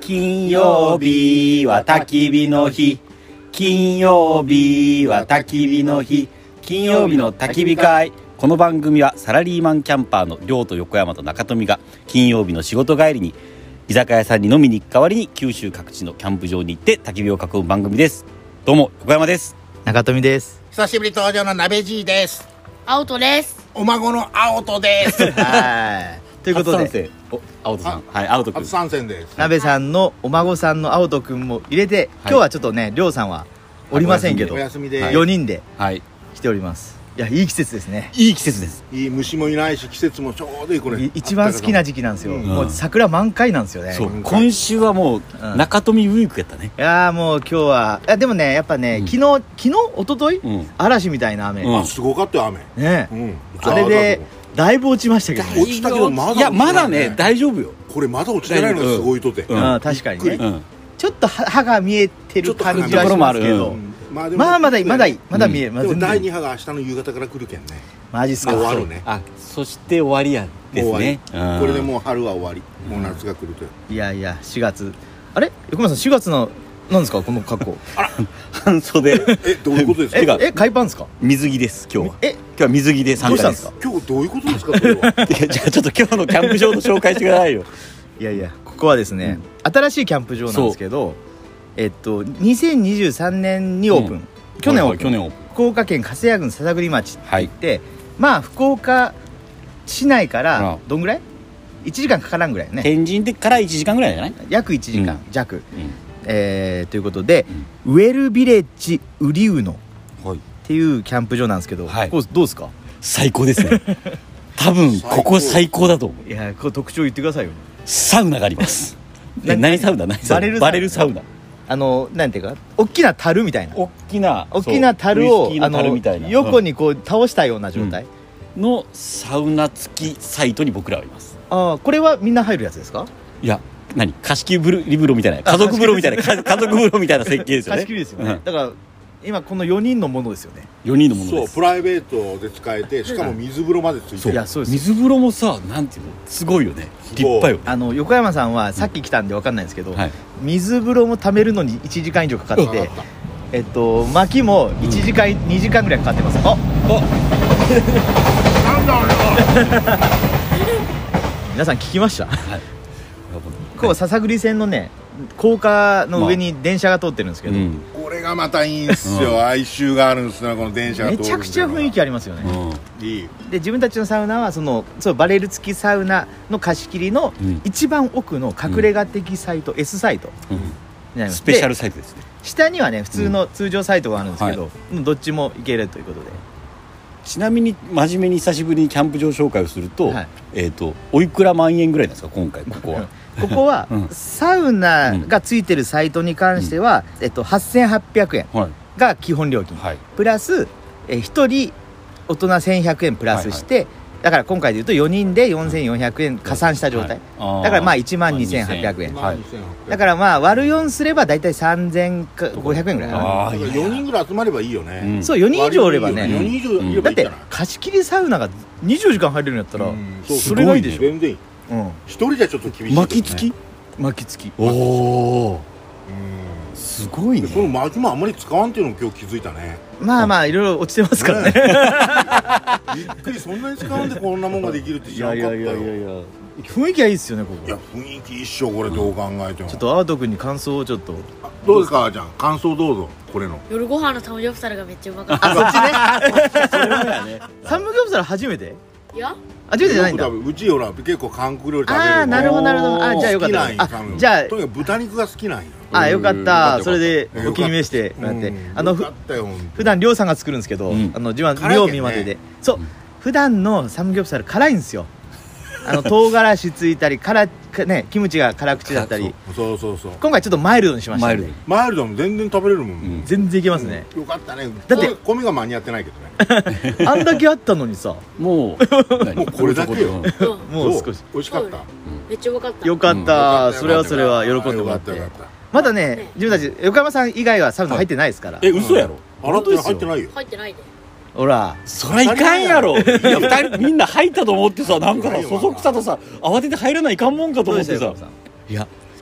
金曜日は焚き火の日。金曜日は焚き火の日。金曜日の焚き火会。この番組はサラリーマンキャンパーの亮と横山と中富が金曜日の仕事帰りに居酒屋さんに飲みに行く代わりに九州各地のキャンプ場に行って焚き火を囲む番組です。どうも横山です。 中富です。 久しぶり登場の鍋じいです。 青戸です。 お孫の青戸です。 はい。ということで青戸さん、はい、青戸くん初参戦です。 鍋さんのお孫さんの青戸くんも入れて、今日はちょっとね、亮さんはおりませんけど、 お休みで 4人ではい来ております。いや、いい季節ですね。 いい季節です。 いい虫もいないし季節もちょうどいい。これ一番好きな時期なんですよ。 うんもう桜満開なんですよね。 そう、今週はもう中富ウィークやったね。 いやーもう今日は、いやでもね、やっぱね、昨日一昨日、嵐みたいな雨、 うんあ、すごかったよ雨ね、 ザーあれでだいぶ落ちましたけどね。 落ちたけどまだいやまだね大丈夫よ。 これまだ落ちてないのがすごいとて、 確かにね、 うんちょっと歯が見えてる感じはしますけど、 まあまあまだ見える、 でも第2波が明日の夕方から来るけんね。 マジっすか。 終わるね。 あ、そして終わりやですね。 これでもう春は終わり、もう夏が来ると。 いやいや、4月、あれ横山さん4月の何ですかこの格好。 半袖。 どういうことですか。 海パンですか。 水着です今日は。 今日は水着で参加です。 今日どういうことですかそれは。 じゃあちょっと今日のキャンプ場の紹介してくださいよ。 いやいや、ここはですね、新しいキャンプ場なんですけど、2023年にオープン、去年オープン、福岡県粕谷郡篠栗町って言って、まあ福岡市内からどんぐらい1時間かからんぐらいね。 天神でから1時間ぐらいじゃない。 約1時間弱、ということで、ウェルビレッジウリウノっていうキャンプ場なんですけど、ここどうですか。 最高ですね。多分ここ最高だと思う。 いや、これ特徴言ってくださいよ。 サウナがあります。何サウナ？バレルサウナ。 なんていうか、大きな樽みたいな、 大きな樽を横にこう倒したような状態のサウナ付きサイトに僕らはいます。 ああ、これはみんな入るやつですか。 いや、貸し切り風呂みたいな、家族風呂みたいな家族風呂みたいな設計ですよね。 貸し切りですよね。だから今この4人のものですよね。 4人のものです。 そう、プライベートで使えて、しかも水風呂までついてる。 いや、そうです。 水風呂もさ、なんていうの、すごいよね。立派よね。 横山さんはさっき来たんで分かんないんですけど、水風呂も溜めるのに1時間以上かかって、薪も1時間2時間ぐらいかかってます。なんだあれ。皆さん聞きました。ここ篠栗線のね、高架の上に電車が通ってるんですけど、 これがまたいいんすよ。哀愁があるんですよ、この電車が通る。 めちゃくちゃ雰囲気ありますよね。 いいで、自分たちのサウナはそうバレル付きサウナの貸し切りの一番奥の隠れ家的サイト、S サイトになります。 スペシャルサイトですね。 下にはね、普通の通常サイトがあるんですけど、どっちも行けるということで。 ちなみに真面目に久しぶりにキャンプ場紹介をすると、おいくら万円ぐらいなんですか今回ここは。 ここはサウナがついてるサイトに関しては、8800円が基本料金、プラス1人大人1100円プラスして、だから今回でいうと4人で4400円加算した状態、だからまあ12800円、だからまあ割る4すれば大体3500円ぐらいかな。 4人ぐらい集まればいいよね。 そう、4人以上おればね。 4人以上いればいいから。 だって貸し切りサウナが24時間入れるんやったらそれがいいでしょ。 全然いい。一人じゃちょっと厳しい。 巻き付き。 おお、すごいね。 その薪もあんまり使わんっていうのも今日気づいたね。 まあまあいろいろ落ちてますからね。 びっくり、そんなに使うんでこんなもんができるって知らなかったよ。 雰囲気はいいですよねここ。 いや、雰囲気一緒。これどう考えても。 ちょっと青戸君に感想をちょっと。 どうですか、じゃん、感想どうぞ。これの夜ご飯のサムギョプサルがめっちゃうまかった。 あ、そっちね。それはね。サムギョプサル初めて？ いや、 初めてじゃないんだ。 うちほら結構韓国料理食べる。 ああ、なるほどなるほど。あ、じゃあよかった。じゃあとにかく豚肉が好きなんよ。 あ、よかった。それでお気に召してもらって、普段亮さんが作るんですけど、自分は料理までで、そう、普段のサムギョプサル辛いんですよ。唐辛子ついたり、キムチが辛口だったり。 そう。 今回ちょっとマイルドにしました。 マイルドも全然食べれるもん。 全然いけますね。 よかったね。 だって米が間に合ってないけどね。 あんだけあったのにさ、 もうこれだけよ。 もう少し。 美味しかった。 めっちゃうまかった。 よかった。それは喜んでもらって。まだね、自分たち横山さん以外はサウナ入ってないですから。 嘘やろ。 洗って入ってないよ。 入ってないで。 ほら、 そりゃいかんやろ。いや、2人みんな入ったと思ってさ、なんかそそくさとさ慌てて入らないかんもんかと思ってさ。いや、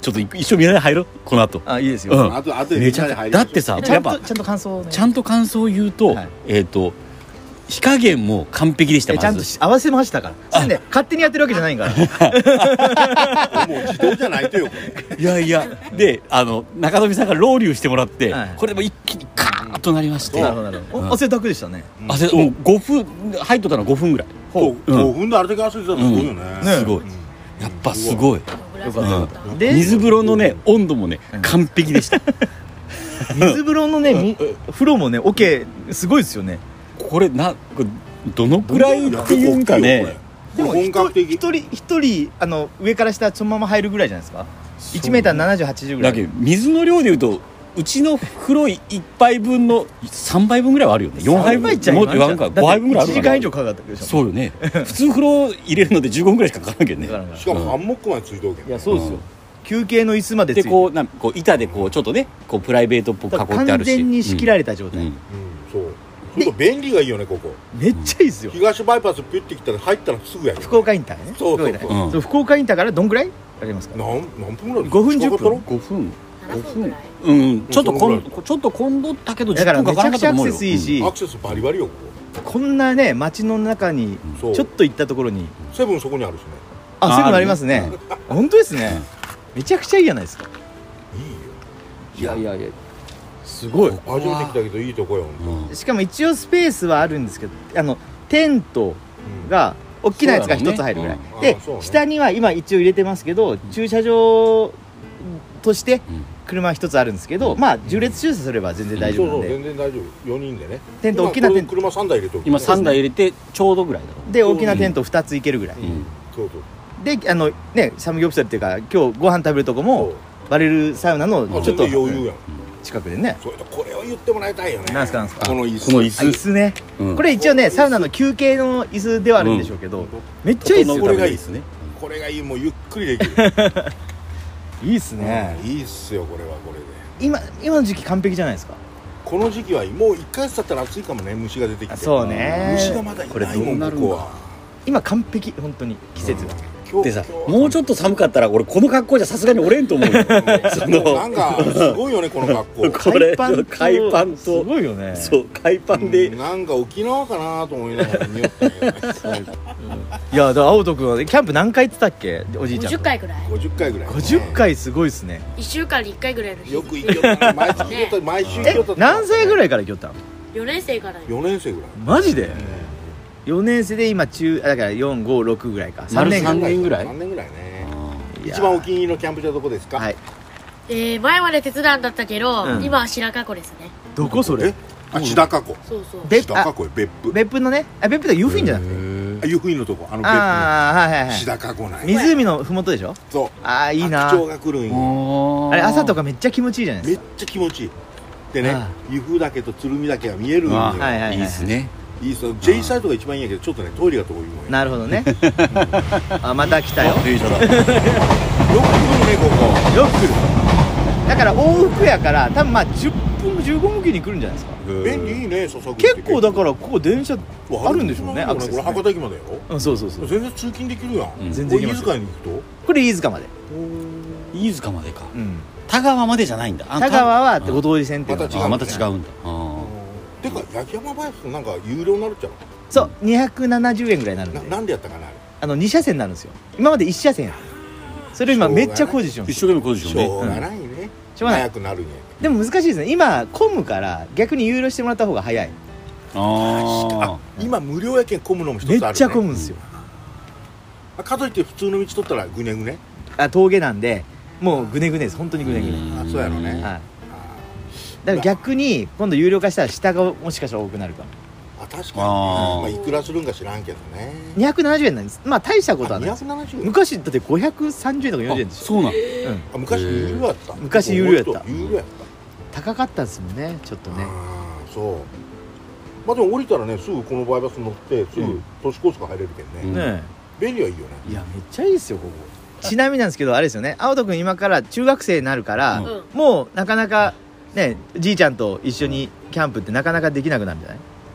ちょっと一緒に見ながら入ろうこの後。 あ、いいですよ。 うんあとでめちゃだってさやっぱちゃんと感想をね。 ちゃんと感想を言うと、 はい火加減も完璧でした。 ちゃんと合わせましたから。それね、勝手にやってるわけじゃないから。 もう自動じゃないとよこれ。 いやいやで中富さんがロウリュしてもらって、 はいこれでも一気にカーッとなりましてなるほどなるほど。汗だくでしたね。 汗もう5分入っとったの5分ぐらい。 そう5分であれだけ汗出たらすごいよね。 すごい、やっぱすごい。 よかった。 で水風呂のね温度もね完璧でした。 水風呂のね、風呂もね、オケすごいですよね。 これこれどのくらいっていうんかね。 でも本格的。 一人上から下そのまま入るぐらいじゃないですか。1メーター70、80ぐらい。 だけど水の量でいうとうちの風呂1杯分の3杯分ぐらいはあるよね。4杯分もっと言わんか5杯分ぐらいある 1 か時間以ら。 上かかったでしょ。 そうよね。普通風呂入れるので15分ぐらいしかかからんけどね。 だからしかもハンモックまでついておけん。 いや、そうですよ。休憩の椅子までついてでこう板でこうちょっとねこうプライベートっぽく囲ってあ完るし、 全に仕切られた状態。 うんそう。それと便利がいいよねここ。 めっちゃいいですよ。 東バイパスピュッて来たら入ったらすぐやる。 福岡インターね。 そうそうそう福岡インターそう福岡インターからどんぐらいありますか。 何分ぐらい？ 5分10分 5分 7分ぐらい。 うんちょっとそのぐちょっと混んどったけどだから 10分かからなめちゃくちゃアクかったと思うよ。 セスいいし、 アクセスバリバリよここんなね街の中にそうちょっと行ったところに、 こ。セブンそこにあるしね。 あ、そういうのありますあねる。 本当ですね。めちゃくちゃいいじゃないですか。 いいよ。 いやいやいや、すごい。 初めて来たけどいいとこよ。 うんしかも一応スペースはあるんですけど、テントが大きなやつが一つ入るぐらい、 そうだろうねであそうね下には今一応入れてますけど、駐車場としてうん車一つあるんですけど、まあ縦列駐車すれば全然大丈そうそう夫なんで、 全然大丈夫。4人でね。 テント大きなテント車3台入れておく。 今3台入れてちょうどぐらいだろで大きなテント2ついけるぐらい、 うんそうそう。 でねサムギョプサルっていうか今日ご飯食べるとこもバレルサウナのそう。 ちょっと全然余裕やん。 近くでね。 それとこれを言ってもらいたいよね。 なんすかなんすかこの椅子。 この椅椅子ね、 うんこれ一応ねサウナの休憩の椅子ではあるんでしょうけど、めっちゃいいっすよ。 これがいいですね。 これがいい。もうゆっくりできる。 いいっすね、 いいっすよこれはこれで。 今の時期完璧じゃないですか。 この時期はいい。もう1ヶ月経ったら暑いかもね。虫が出てきて。 そうね、 虫がまだいこれないもんどうなるんだここは。 今完璧本当に季節が、 今日でさもうちょっと寒かったら俺この格好じゃさすがにおれんと思うよ。そのなんかすごいよねこの格好。 これ海パンすとごいよね。 そう海パンでなんか沖縄かなと思いながら見よったんやけどね。 いやだから青人君はキャンプ何回行ってたっけ、おじいちゃんと。 50回ぐらい。 50回ぐらいね。 50回すごいっすね。 1週間に1回ぐらいの日。 よく行きよったな。毎月行きよった毎週行きよった。 何歳ぐらいいから行きよったの。 4年生からよ。 ？4年生ぐらい。 マジで、4年生で今だから456ぐらいか、3 丸年 3年ぐらい 3年ぐらいね。 いやー一番お気に入りのキャンプ場はどこですか？ はい。 前まで手伝うんだったけど、 うん今は白川湖ですね。 どこそれえ？あ、千高湖。 そうそう。 別千高湖よ別府。 別府のね、あ別府で湯布院じゃなくて、 あ、湯布院のとこ。別府のああはいはいはい、 千高湖ない。 湖のふもとでしょ。 そう。 ああいいな。 白鳥が来るんよ。 あれ朝とかめっちゃ気持ちいいじゃないですか。 めっちゃ気持ちいい。でねああ、 湯布岳と鶴見岳が見えるんよ。 あはいはいはいいいですね。 いいっすよ。J サイトが一番いいんやけど、ちょっとねトイレが遠いもんよ。 なるほどね。あまた来たよ。 電車だ。 よく来るねこよく来る。だから往復やから多分まあ10分15分おきに来るんじゃないですか。 こ。便利いいね、笹口って。 結構だからここ電車あるんでしょうね、アクセスね。 これ博多駅までよ。 うんそうそうそう。 全然通勤できるやん。 うん全然行きますよこれ飯塚に行くと。 これ飯塚まで。 飯塚までか。 うん。 田川までじゃないんだ。 田川はご当地線っていうのがまた違うまた違うんだ。 てか焼山バイクなんか有料になるっちゃろ。 そう270円ぐらいになるんで、 なんでやったかなあれ。 2車線になるんですよ。今まで1車線やった。それ今めっちゃ工事してます。 一生懸命工事ししようね。 ょうがないね。 しょうがない早くなるんや。 でも難しいですね。今混むから逆に有料してもらった方が早い。 あ今無料やけん混むのも一つあるね。 めっちゃ混むんですよ。 かといって普通の道取ったらぐねぐね。 峠なんでもうグネグネです。本当にグネグネ。 あ、そうやろね。 はい。だから逆に今度有料化したら下がもしかしたら多くなるかも。 あ、確かにね。 あーまあいくらするんか知らんけどね。 270円なんです。まあ大したことはないです。 270円。 昔だって530円とか40円ですよ。 そうなん。 うん。 あ、昔有料やった。 昔有料やった有料やっ高かったですもんね。ちょっとた。 ね。 ああ、そう。まあでも降りたらね、すぐこのバイパス乗ってすぐ都市高速入れるけんね。 ね便利はいいよね。 え。いやめっちゃいいですよここ。ちなみになんですけどあれですよね。青人君今から中学生になるから、 うんもうなかなかねじいちゃんと一緒にキャンプってなかなかできなくなるんじゃない？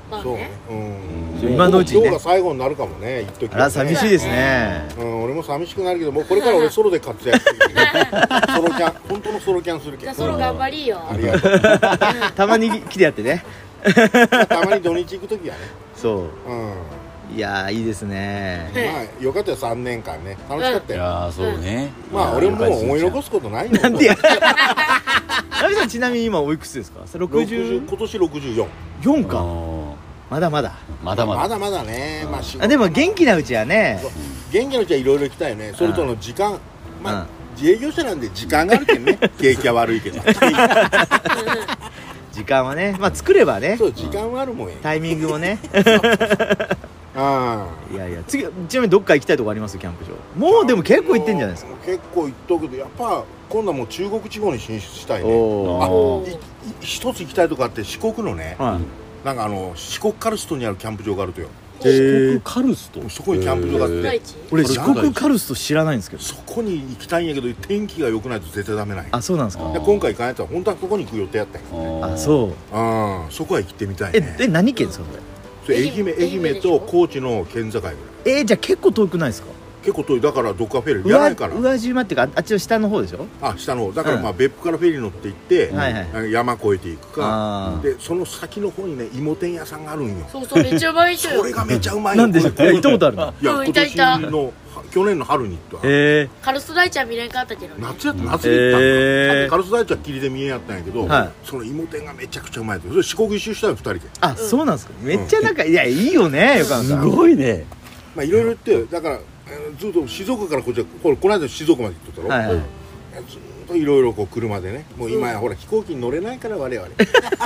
そうまあねね。うん。 今のうちにね今日が最後になるかもね。一時あら寂しいですね。 うん、俺も寂しくなるけど、もうこれから俺ソロで活躍する。ソロキャン、本当のソロキャンするけど。 じゃあソロ頑張りよありがとう。 たまに来てやってね。 たまに土日行くときはね。 そうん。 う。いやーいいですね。 まあよかったよ、3年間ね。楽しかったよ。 いやーそうね。 まあ俺もう思い残すことないよ。 なんでや。ナミさんちなみに今おいくつですか 60、 60 今年64。 4か。 あまだまだ。 まだまだまだまだね。まあ仕事あでも元気なうちはね。 元気のうちはいろいろ行きたいよね。それとの時間。まあ自営業者なんで時間があるけどね。景気は悪いけど。 時間はね、まあ作ればねそ、う、時間はあるもんや。 タイミングもね。 あいやいや、次ちなみにどっか行きたいとこありますキャンプ場。もうでも結構行ってんじゃないですか。 結構行っとくけど、やっぱ今度はもう中国地方に進出したいね。 おーあ、一つ行きたいとこあって、四国のね、 はい。 なんか四国カルストにあるキャンプ場があるとよ。 四国カルスト。 そこにキャンプ場があって、 第一俺四国カルスト知らないんですけど。 そこに行きたいんやけど、天気が良くないと絶対ダメない。 あ、そうなんですか。 で今回行かないと本当はそこに行く予定やったんよ。 あ、そう。 そこは行ってみたいね。 何県ですかこそれ愛媛と高知の県境ぐらい。 れ。じゃあ結構遠くないですか。 結構遠い。だからどっかフェリーやらないから。 宇和島っていうかあっちの下の方でしょ。 あ、下の方だからうんまあ別府からフェリー乗って行って、 はいはい。 山越えていくかあーで、その先の方にね芋店屋さんがあるんよ。 そうそうめっちゃうまい人よそれがめちゃうまいよ。 なんでしょう。いや行ったことあるの。 いやうん今いた年の去年の春に行った。 へカルスト大ちゃん見れんかったけどね夏に行ったんか。カルス大地は霧で見えやったんやけど、 はいその芋店がめちゃくちゃうまいって。それ四国一周したよ2人で。 あ、そうなんですか。めっちゃ仲いやいいよね横山すさん。 ごいね。 まあいろいろ言ってだからずっと静岡からこっちはこの間静岡まで行っとったろ。 はいはい。 ずっといろいろこう車でね。もう今やほら飛行機に乗れないから我々。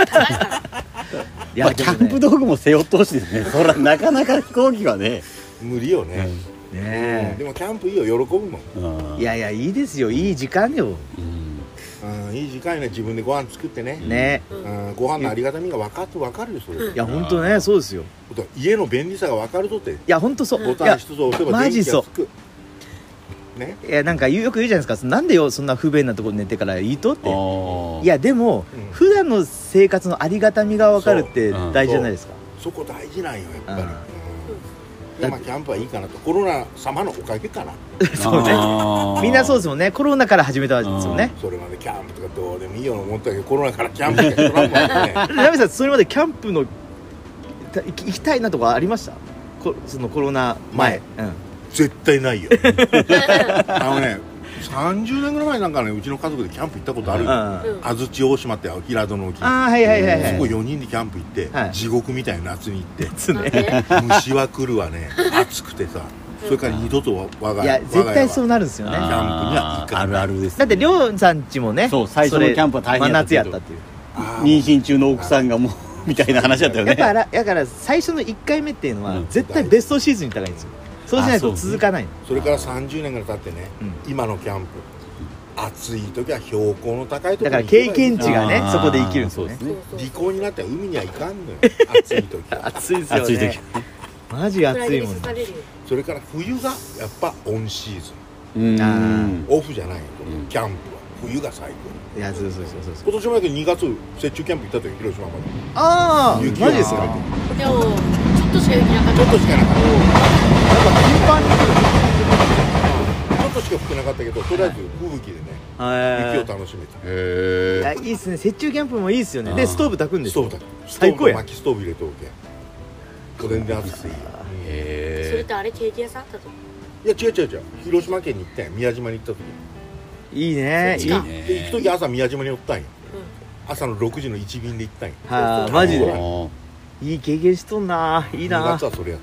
まあキャンプ道具も背負ってほしいですね。そらなかなか飛行機はね。 無理よね。 ねでもキャンプいいよ、喜ぶもん。 いやいやいいですよ、いい時間よ。 いい時間よね、自分でご飯作ってね。 ね。 ご飯のありがたみが分かるよ、それ。 いや本当ね、そうですよ。 家の便利さが分かるとって。 いや本当そう。 ボタン一つ押せば電気がつく。ね。 いやなんかよく言うじゃないですか。なんでよそんな不便なところに寝てからいいとって。いやでも普段の生活のありがたみが分かるって大事じゃないですか。 そこ大事なんよ、やっぱり。まあキャンプはいいかなと。コロナ様のおかげかな。 そうね。みんなそうですもんね。コロナから始めたんですよね。 それまでキャンプとかどうでもいいよと思ったけど、コロナからキャンプしかしとらんもんね。 ナミさんそれまでキャンプの行きたいなとかありました？そのコロナ前。 絶対ないよ。30年ぐらい前なんかね、うちの家族でキャンプ行ったことあるよ。安土大島って平戸の沖。 ああはいはいはいはい。 そこ4人でキャンプ行って地獄みたいな夏に行って虫は来るわね、暑くてさ。それから二度と我が家いや絶対そうなるんですよね。 キャンプには行かない。 あるあるです。 だってりょうさんちもね、 そう最初のキャンプは大変真夏やったっていう。 妊娠中の奥さんがもうみたいな話だったよね。 だから最初の1回目っていうのは絶対ベストシーズンに行った方がいいんですよ。そうしないと続かない。 それから30年ぐらい経ってね、今のキャンプ暑い時は標高の高いところにだから経験値がねそこで生きるんですよね。 離婚になっては海には行かんのよ、暑い時は。 暑いですよね。マジ暑いもんね。 それから冬がやっぱオンシーズン、オフじゃないよ、キャンプは冬が最高。 いやそう今年もだけど2月雪中キャンプ行ったとよ、広島まで。 ああマジですか。 でもちょっとしか雪なかった。 ちょっとしかなかった。 頻繁に来る。 ちょっとしか降ってなかったけど、とりあえず吹雪でね、雪を楽しめた。 いやいいっすね。雪中キャンプもいいっすよね。でストーブ炊くんですよ。 最高や。薪ストーブ入れとけ。全然暑くていい。 それってあれケーキ屋さんだと。 いや違う広島県に行ったんや。宮島に行った時いいね。 で行く時朝宮島におったんや。朝の6時の1便で行ったんや。 はあマジでいい経験しとんな。いいな。 2月はそれやった。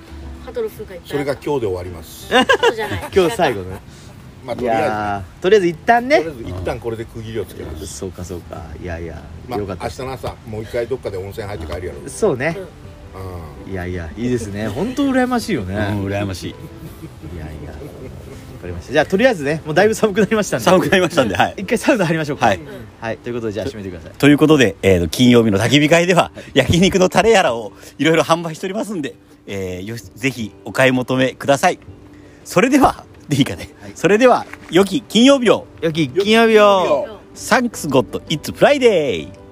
ハトの風がいっぱい。 それが今日で終わります。 そうじゃない。 今日最後ね。 まあいやとりあえず一旦ね。 とりあえず一旦これで区切りをつけます。 そうかそうか。いやいやまあ明よかった。 日の朝もう一回どっかで温泉入って帰るやろ。 そうね。いやいやいいですね。本当羨ましいよね。 羨ましい。 いやいやわかりました。じゃあとりあえずねもうだいぶ寒くなりましたんで。 寒くなりましたんで、はい。 一回サウナ入りましょうか。 はいはいということでじゃあ締めてください。 ということで、金曜日の焚き火会では焼肉のタレやらをいろいろ販売しておりますんで、ぜひお買い求めください。それではでいいかね、それでは良き金曜日を。 良き金曜日を。 Thanks God It's Friday。